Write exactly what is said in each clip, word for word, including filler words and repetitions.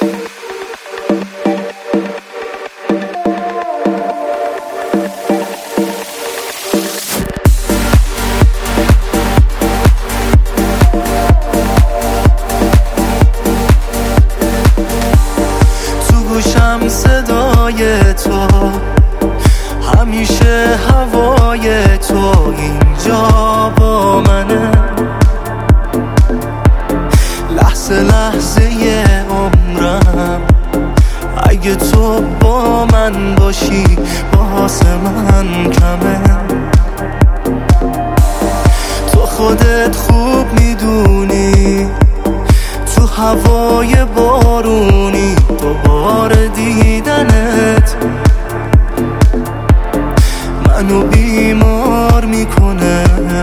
گوشم صدای تو، همیشه هوای تو اینجا با منه. لحظه لحظه عمرم اگه تو با من باشی واسه من کمه. تو خودت خوب میدونی تو هوای بارونی دوباره دیدنت منو بیمار میکنه،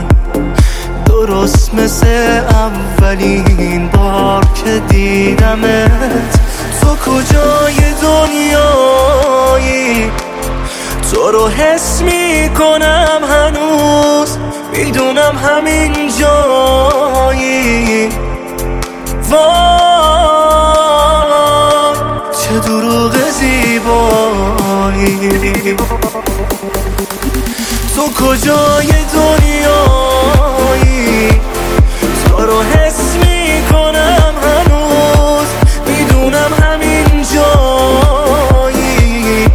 درست مثل اولین بار که دیدمت. تو کجای دنیایی؟ تو رو حس میکنم هنوز، میدونم همین جایی. وای چه دروغ زیبایی. تو کجای دنیایی؟ تو رو حس میکنم هنوز، میدونم همین جایی.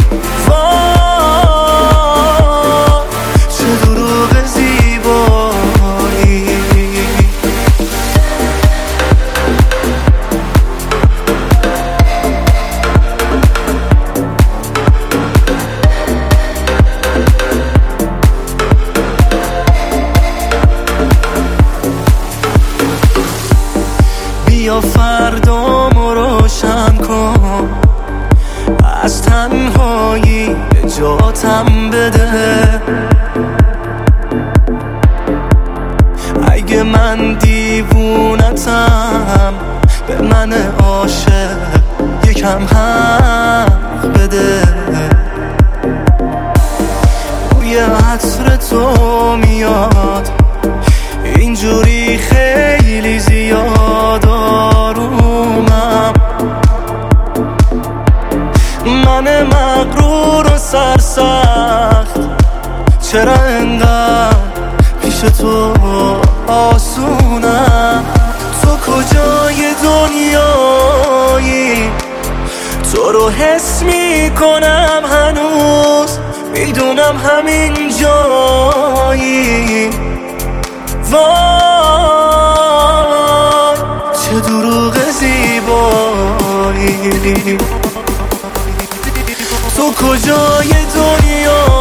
وای چه دروغ زیبایی. بیا فردامو روشن کن، از تنهایی نجاتم بده. اگه من دیوونتم به من عاشق یکم حق بده. بوی عطر تو میاد اینجوری خیلی زیاد، آرومم. من مغرور و سرسخت چرا انقدر پیش تو آسونم؟ تو کجای دنیایی؟ تو رو حس میکنم هنوز، میدونم همین جایی. وای چه دروغ زیبایی. تو کجای دنیا؟